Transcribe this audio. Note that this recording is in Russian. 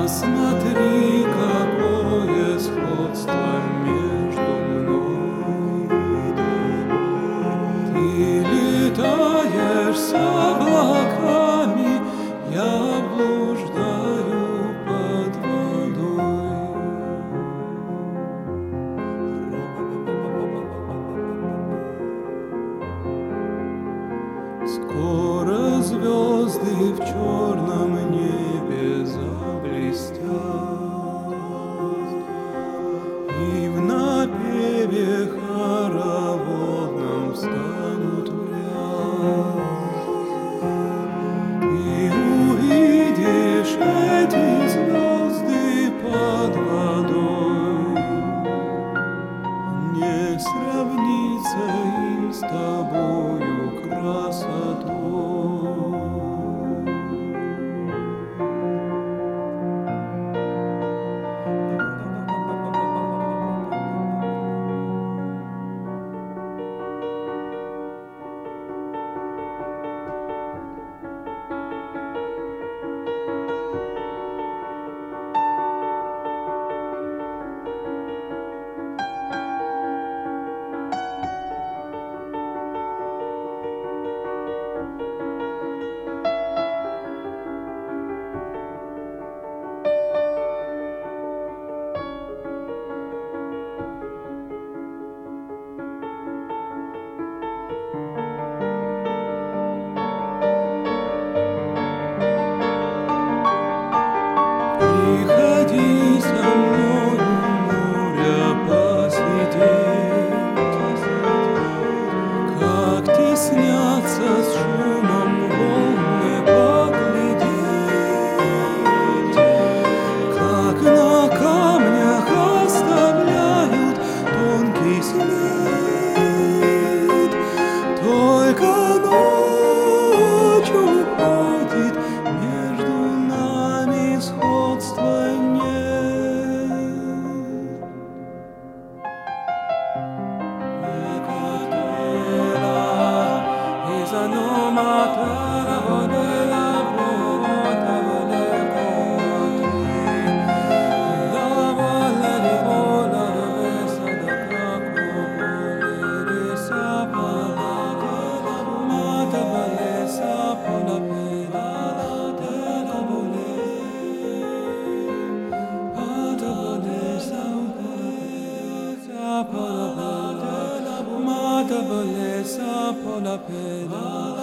Посмотри, какое сходство между мной и тобой. Ты летаешь с облаками, я блуждаю под водой. Скоро звезды в черном небе заблестят, и в напеве хороводном встанут в ряд. Ты увидишь эти звезды под водой, не сравнится им с тобою красотой. Приходи со мной у моря посидеть, как теснятся с шумом волны поглядеть, как на камнях оставляют тонкий след. Только ночью уходит, между нами сходства нет. Mata beleza por la pena.